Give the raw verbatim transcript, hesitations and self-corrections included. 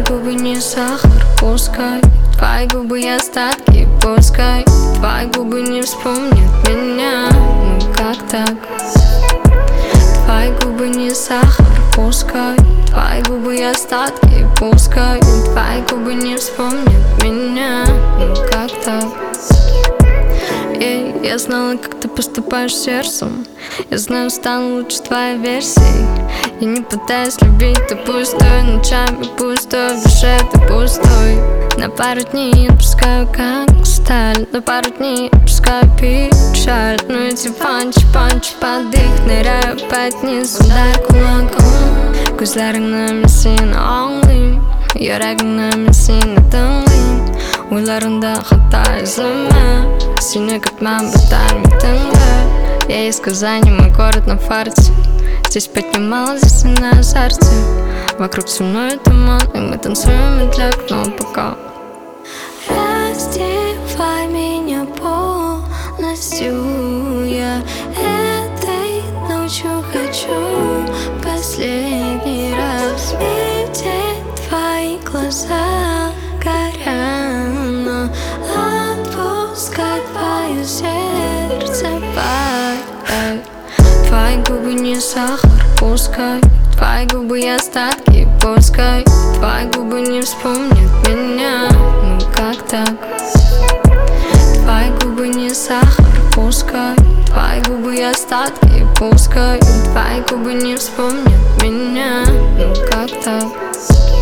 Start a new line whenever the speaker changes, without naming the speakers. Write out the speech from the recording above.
губы не сахар, пускай твои губы остатки, пускай твои губы не вспомнят меня. Ну как так? Твои губы не сахар, пускай твои губы остатки, пускай твои губы не вспомнят меня. Ну как так? Эй, я знала, как ты поступаешь сердцем. Я знаю, стану лучше твоей версией. Я не пытаюсь любить, ты пустой. Ночами пустой, в душе ты пустой. На пару дней отпускаю как сталь, на пару дней отпускаю печаль. Ну эти панчи, панчи под их ныряю опять вниз, удар кулаком. Gözlerimden misin ağlayayım, yüreğimden misin adımlayayım. Uylarında hata izleme, сильно как мам, братан, метанга. Я из Казани, мой город на фарте. Здесь поднималась весна азарте. Вокруг со мной туман, и мы танцуем медля пока.
Раздевай меня полностью. Я этой ночью хочу последний раз видеть твои глаза горят, но отпускай твое сердце пой.
Твои губы не сахар, пускай твои губы остатки, пускай твои губы не вспомнят меня. Ну как так? Твои губы не сахар, пускай твои губы остатки, пускай твои губы не вспомнят меня. Ну как так?